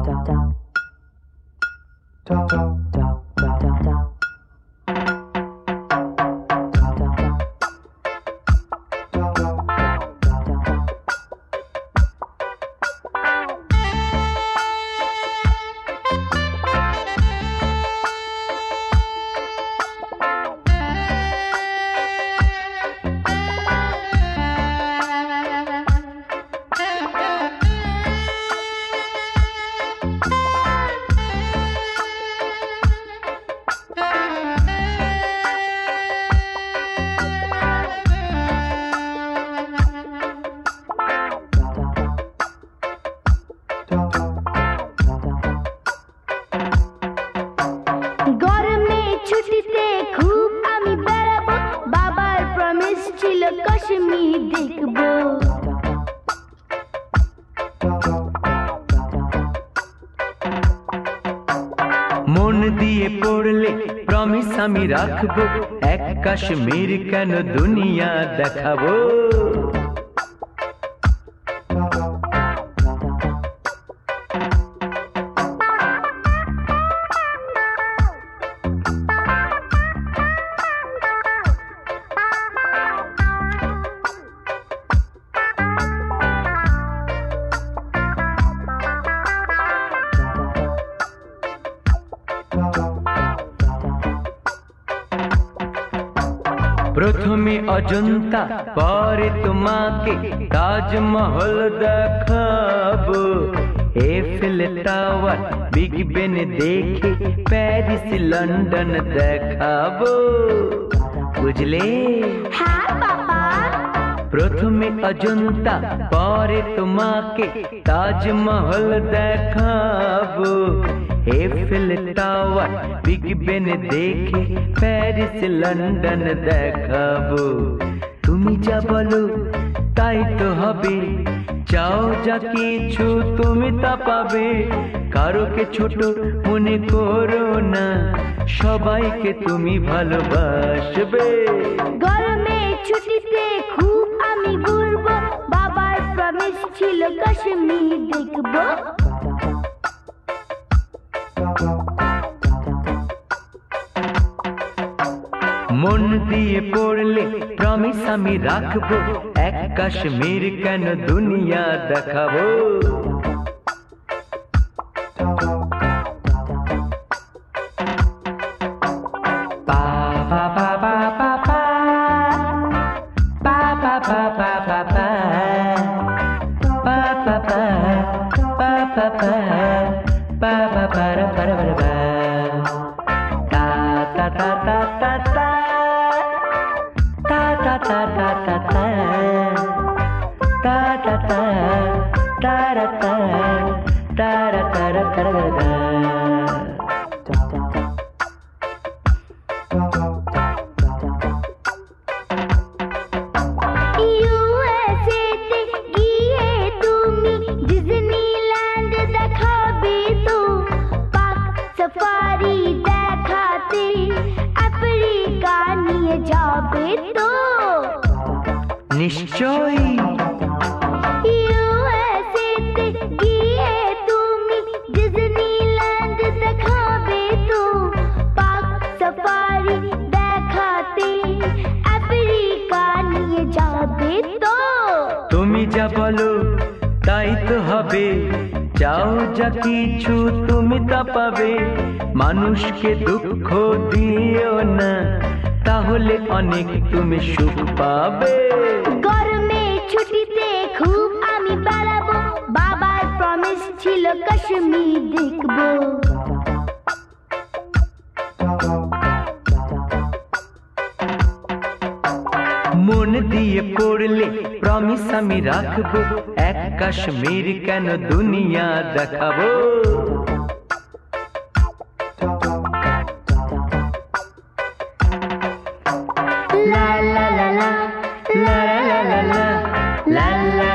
কাশ্মীর দেখবো। মন দিয়ে পড়লে প্রমিস আমি রাখবো, এক কাশ্মীর কেন দুনিয়া দেখাবো। প্রথমে অজন্তা পরে তোমাকে তাজমহল দেখাবো, এফেল টাওয়ার বিগ বেন দেখে প্যারিস লন্ডন দেখাবো, বুঝলে? হ্যাঁ বাবা। প্রথমে অজন্তা পরে তোমাকে তাজমহল দেখাবো, এফেল টাওয়ার বিগ বেন দেখে প্যারিস লন্ডন দেখাবো। তুমি যা বলো তাই তো হবে, চাও যা কিছু তুমি তা পাবে। কারোকে ছোট মনে করো না, সবাইকে তুমি ভালোবাসবে। গরমে ছুটিতে খুব আমি ঘুরবো, বাবার প্রমিস ছিল কাশ্মীর দেখবো। মন দিয়ে পড়লে প্রমিস আমি রাখবো, এক কাশ্মীর কেন দুনিয়া দেখাবো। सफारी देखाते अफ्रीका निये जाबे तो निश्चय। यूएसए ते गिये तुमी डिज्नीलैंड देखाबे तो पाक सफारी देखाते अफ्रीका निये जाबे तो। তুমি যা বলো তাই তো হবে, চাও যা কিছু তুমি তা পাবে। মানুষকে দুঃখ দিও না, তাহলে অনেক তুমি সুখ পাবে। গরমে ছুটিতে খুব আমি বেড়াবো, বাবার প্রমিস ছিল কাশ্মীর দেখবো। মন দিয়ে পড়লে প্রমিস আমি রাখবো, এক কাশ্মীর কেন দুনিয়া দেখাবো। লা লা লা লা লা লা লা লা লা লা